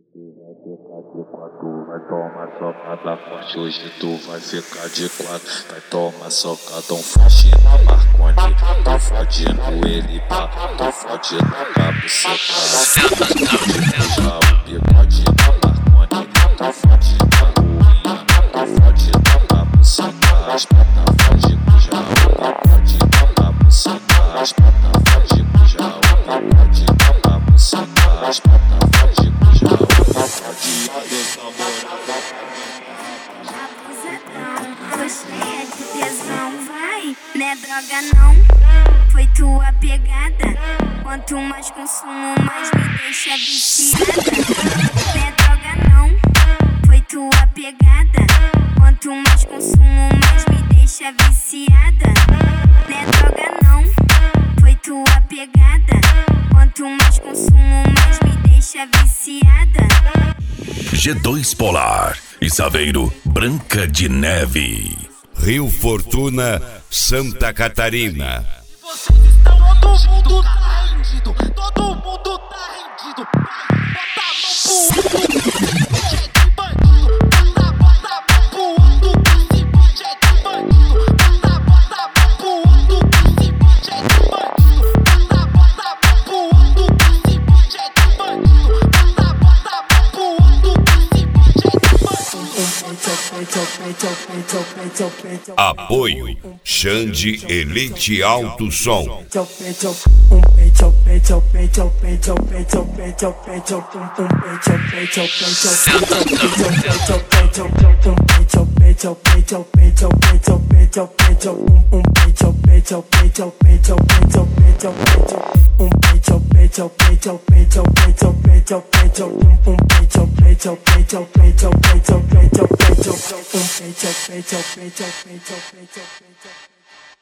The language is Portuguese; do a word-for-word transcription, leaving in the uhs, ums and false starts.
Tu vai tomar socada forte, hoje tu vai ficar de quatro. Vai tomar socada um forte na Marconi. Tu fode no ele pá, tu fode na cabuceta. Já o bigode na Marconi. Tu fode na ruinha, tu fode na cabuceta. As pernas fode com já o bigode na cabuceta. As pernas fode com já o bigode na cabuceta. As pernas fode com já o bigode. Cheia de tesão, vai, não é droga não, foi tua pegada. Quanto mais consumo, mais me deixa viciada. Não é droga não, foi tua pegada. Quanto mais consumo, mais me deixa viciada. Não é droga não, foi tua pegada. Quanto mais consumo, mais me deixa viciada. G dois Polar e Saveiro Branca de Neve, Rio Fortuna, Santa Catarina. Vocês estão, todo mundo tá rendido, todo mundo tá rendido. Bota a mão pro alto, é de bandido. Bota, bota a mão pro alto, esse beat é de bandido. Bota, bota a mão pro alto, esse beat é de bandido. Bota, bota a mão pro alto, esse beat é de bandido. Bota, bota a mão pro alto, esse beat é de bandido. Apoio Xande Elite Alto Som. Um